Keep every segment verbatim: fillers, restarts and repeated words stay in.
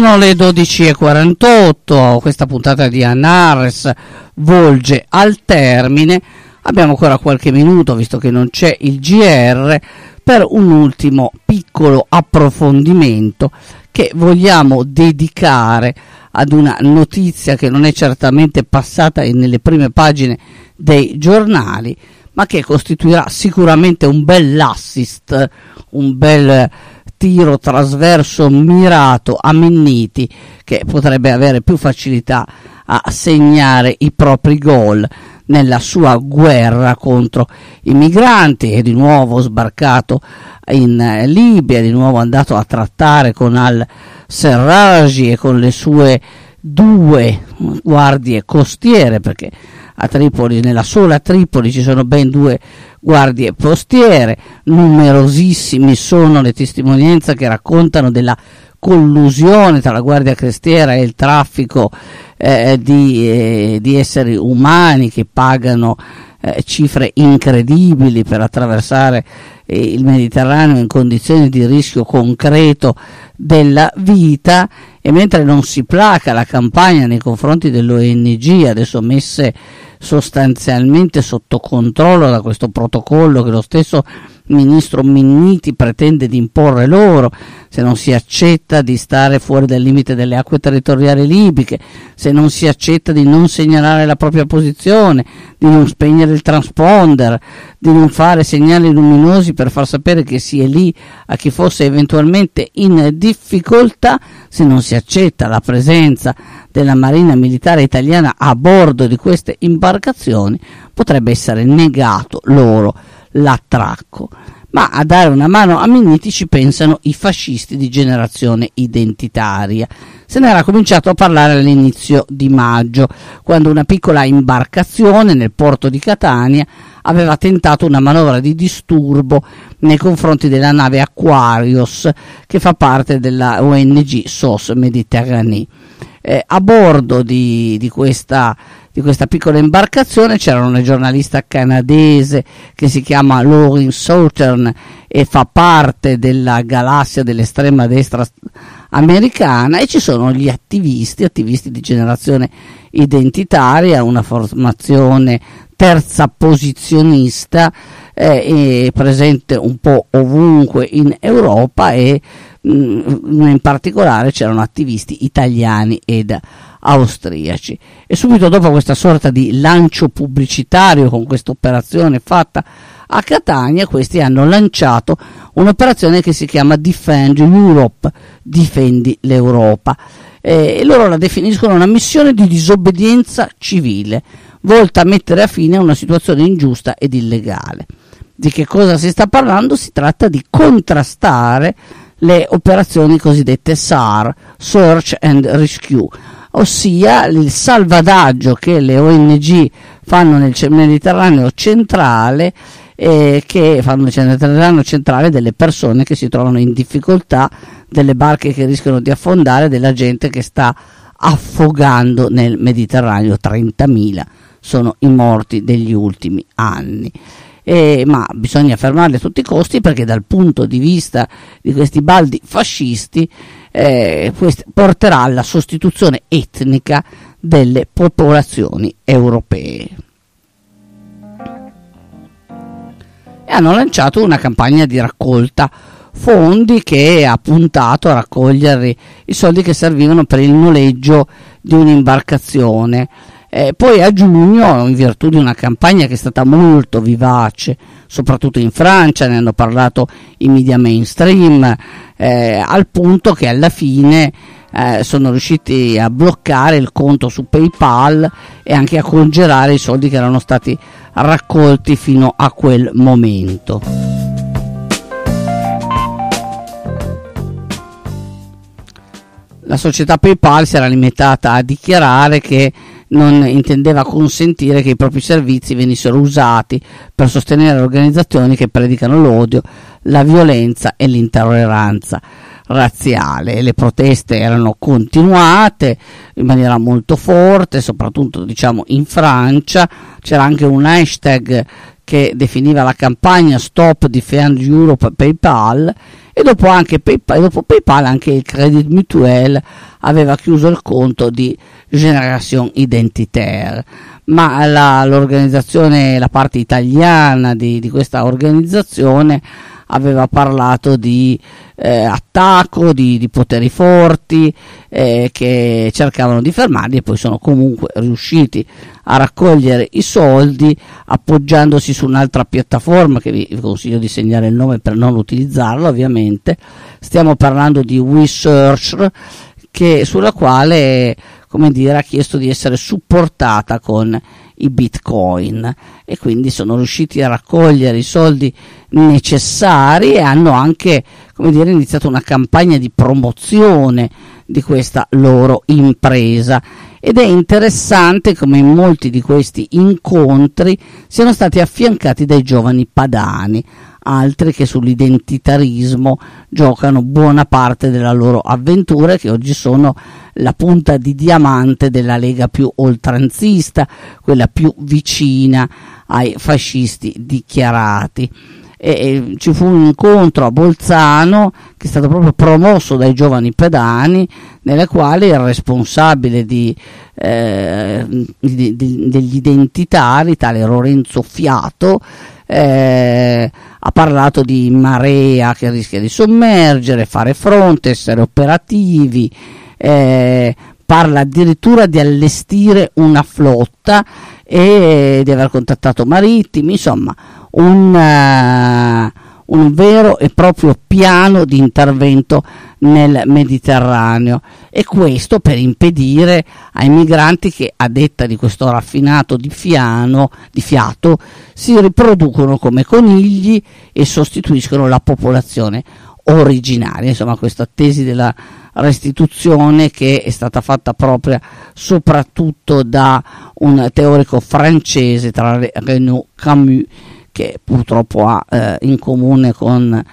Sono le dodici e quarantotto, questa puntata di Anares volge al termine. Abbiamo ancora qualche minuto, visto che non c'è il G R, per un ultimo piccolo approfondimento che vogliamo dedicare ad una notizia che non è certamente passata nelle prime pagine dei giornali, ma che costituirà sicuramente un bel assist, un bel tiro trasverso mirato a Minniti, che potrebbe avere più facilità a segnare i propri gol nella sua guerra contro i migranti. È di nuovo sbarcato in Libia, di nuovo andato a trattare con al-Serraj e con le sue due guardie costiere, perché a Tripoli, nella sola Tripoli, ci sono ben due guardie costiere. Numerosissimi sono le testimonianze che raccontano della collusione tra la guardia costiera e il traffico eh, di, eh, di esseri umani che pagano eh, cifre incredibili per attraversare eh, il Mediterraneo in condizioni di rischio concreto della vita. E mentre non si placa la campagna nei confronti dell'O N G, adesso messe sostanzialmente sotto controllo da questo protocollo che lo stesso ministro Minniti pretende di imporre loro, se non si accetta di stare fuori dal limite delle acque territoriali libiche, se non si accetta di non segnalare la propria posizione, di non spegnere il transponder, di non fare segnali luminosi per far sapere che si è lì a chi fosse eventualmente in difficoltà, se non si accetta la presenza della Marina Militare Italiana a bordo di queste imbarcazioni, potrebbe essere negato loro l'attracco. Ma a dare una mano a Minniti ci pensano i fascisti di Generazione Identitaria. Se ne era cominciato a parlare all'inizio di maggio, quando una piccola imbarcazione nel porto di Catania aveva tentato una manovra di disturbo nei confronti della nave Aquarius, che fa parte della O N G S O S Méditerranée. Eh, a bordo di, di questa di questa piccola imbarcazione c'era una giornalista canadese che si chiama Lauren Southern e fa parte della galassia dell'estrema destra americana, e ci sono gli attivisti, attivisti di Generazione Identitaria, una formazione terza posizionista eh, presente un po' ovunque in Europa, e mh, in particolare c'erano attivisti italiani ed austriaci. E subito dopo questa sorta di lancio pubblicitario con questa operazione fatta a Catania, questi hanno lanciato un'operazione che si chiama Defend Europe, difendi l'Europa, e loro la definiscono una missione di disobbedienza civile volta a mettere a fine a una situazione ingiusta ed illegale. Di che cosa si sta parlando? Si tratta di contrastare le operazioni cosiddette S A R, Search and Rescue, ossia il salvataggio che le O N G fanno nel Mediterraneo centrale, eh, che fanno nel Mediterraneo centrale delle persone che si trovano in difficoltà, delle barche che rischiano di affondare, della gente che sta affogando nel Mediterraneo. trentamila sono i morti degli ultimi anni. Eh, ma bisogna fermarli a tutti i costi, perché dal punto di vista di questi baldi fascisti eh, questo porterà alla sostituzione etnica delle popolazioni europee. E hanno lanciato una campagna di raccolta fondi che ha puntato a raccogliere i soldi che servivano per il noleggio di un'imbarcazione. Eh, poi a giugno, in virtù di una campagna che è stata molto vivace, soprattutto in Francia, ne hanno parlato i media mainstream, eh, al punto che alla fine eh, sono riusciti a bloccare il conto su PayPal e anche a congelare i soldi che erano stati raccolti fino a quel momento. La società PayPal si era limitata a dichiarare che non intendeva consentire che i propri servizi venissero usati per sostenere organizzazioni che predicano l'odio, la violenza e l'intolleranza razziale. Le proteste erano continuate in maniera molto forte, soprattutto diciamo in Francia. C'era anche un hashtag che definiva la campagna Stop Defend Europe PayPal, e dopo anche PayPal, dopo PayPal anche il Credit Mutuel aveva chiuso il conto di Génération Identitaire, ma la, l'organizzazione, la parte italiana di, di questa organizzazione aveva parlato di eh, attacco, di, di poteri forti eh, che cercavano di fermarli, e poi sono comunque riusciti a raccogliere i soldi appoggiandosi su un'altra piattaforma che vi consiglio di segnare il nome per non utilizzarla ovviamente. Stiamo parlando di WeSearch, che, sulla quale, come dire, ha chiesto di essere supportata con i bitcoin, e quindi sono riusciti a raccogliere i soldi necessari, e hanno anche, come dire, iniziato una campagna di promozione di questa loro impresa. Ed è interessante come in molti di questi incontri siano stati affiancati dai giovani padani, altri che sull'identitarismo giocano buona parte della loro avventura, che oggi sono la punta di diamante della Lega più oltranzista, quella più vicina ai fascisti dichiarati. E, e ci fu un incontro a Bolzano che è stato proprio promosso dai giovani pedani, nelle quali il responsabile di, eh, di, di, degli identitari, tale Lorenzo Fiato, eh, ha parlato di marea che rischia di sommergere, fare fronte, essere operativi, eh, parla addirittura di allestire una flotta e di aver contattato marittimi, insomma un, uh, un vero e proprio piano di intervento nel Mediterraneo, e questo per impedire ai migranti che, a detta di questo raffinato di, fiano, di fiato, si riproducono come conigli e sostituiscono la popolazione originaria. Insomma, questa tesi della restituzione, che è stata fatta propria soprattutto da un teorico francese, tra Renaud Camus, che purtroppo ha eh, in comune con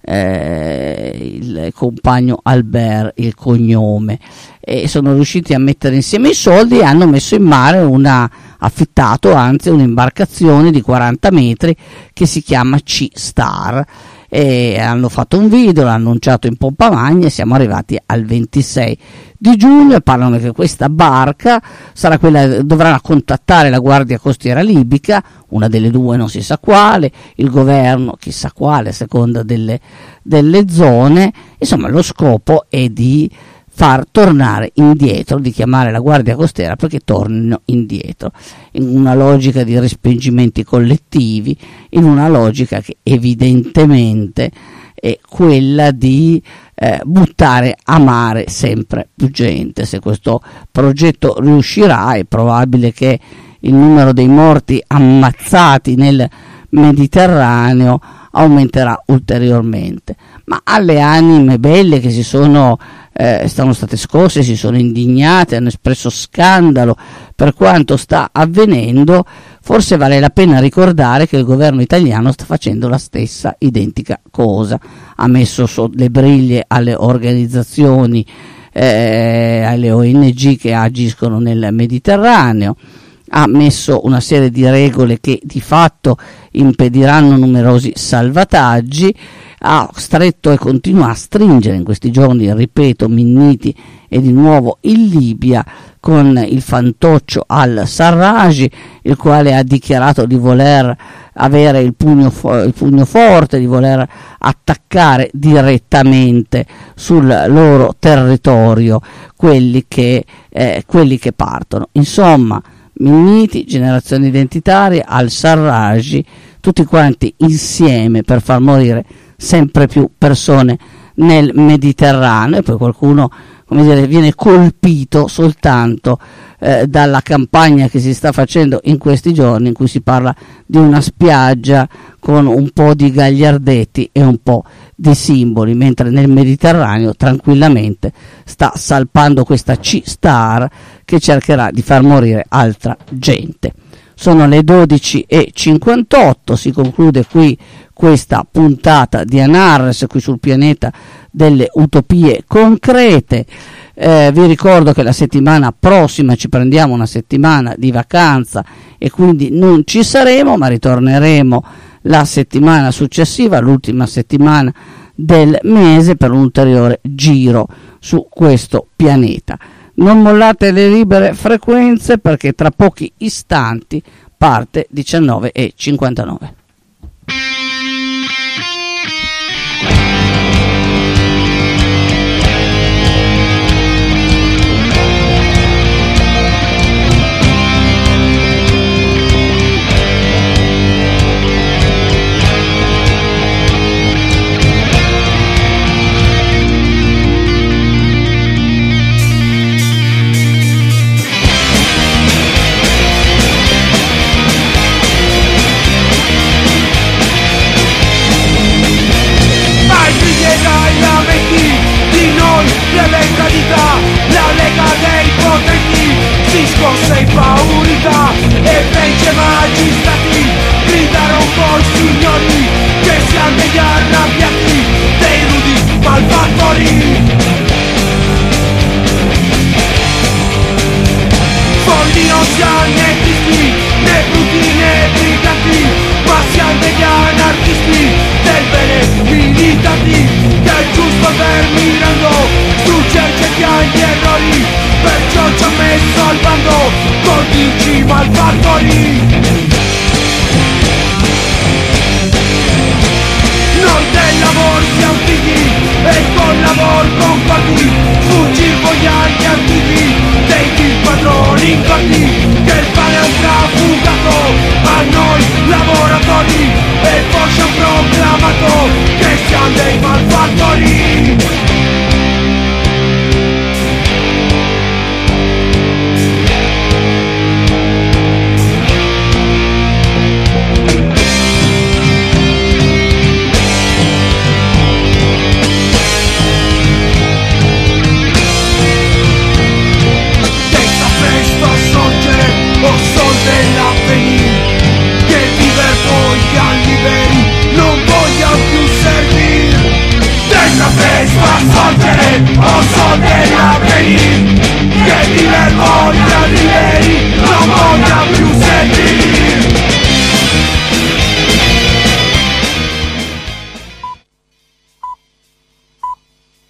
eh, il compagno Albert il cognome, e sono riusciti a mettere insieme i soldi e hanno messo in mare una affittato anzi un'imbarcazione di quaranta metri che si chiama C-Star, e hanno fatto un video, l'hanno annunciato in pompa magna, e siamo arrivati al ventisei di giugno, e parlano che questa barca sarà quella, dovrà contattare la Guardia Costiera libica, una delle due, non si sa quale, il governo chissà quale, a seconda delle, delle zone. Insomma, lo scopo è di far tornare indietro, di chiamare la Guardia Costiera perché tornino indietro, in una logica di respingimenti collettivi, in una logica che evidentemente è quella di eh, buttare a mare sempre più gente. Se questo progetto riuscirà, è probabile che il numero dei morti ammazzati nel Mediterraneo aumenterà ulteriormente. Ma alle anime belle che si sono eh, sono state scosse, si sono indignate, hanno espresso scandalo per quanto sta avvenendo, forse vale la pena ricordare che il governo italiano sta facendo la stessa identica cosa. Ha messo le briglie alle organizzazioni, eh, alle O N G che agiscono nel Mediterraneo, ha messo una serie di regole che di fatto impediranno numerosi salvataggi, ha stretto e continua a stringere in questi giorni, ripeto, Minniti e di nuovo in Libia con il fantoccio al-Sarraj, il quale ha dichiarato di voler avere il pugno, fo- il pugno forte, di voler attaccare direttamente sul loro territorio quelli che, eh, quelli che partono. Insomma, Minniti, Generazione Identitaria, al-Sarraj, tutti quanti insieme per far morire sempre più persone nel Mediterraneo, e poi qualcuno, come dire, viene colpito soltanto eh, dalla campagna che si sta facendo in questi giorni, in cui si parla di una spiaggia con un po' di gagliardetti e un po' di simboli, mentre nel Mediterraneo tranquillamente sta salpando questa C-Star che cercherà di far morire altra gente. Sono le dodici e cinquantotto, si conclude qui questa puntata di Anarres qui sul pianeta delle utopie concrete. Eh, vi ricordo che la settimana prossima ci prendiamo una settimana di vacanza e quindi non ci saremo, ma ritorneremo la settimana successiva, l'ultima settimana del mese, per un ulteriore giro su questo pianeta. Non mollate le libere frequenze, perché tra pochi istanti parte diciannove e cinquantanove. La Lega dei potenti si scosse impaurita e fece magistrati gridare un po' i signori che siamo degli arrabbiati, dei rudi malfattori. Folli non siamo né tristi, né brutti né briganti, ma siamo degli anarchisti, del bene militanti, del giusto terminando su certi piani errori, perciò ci ha messo al bando, codici malfattori.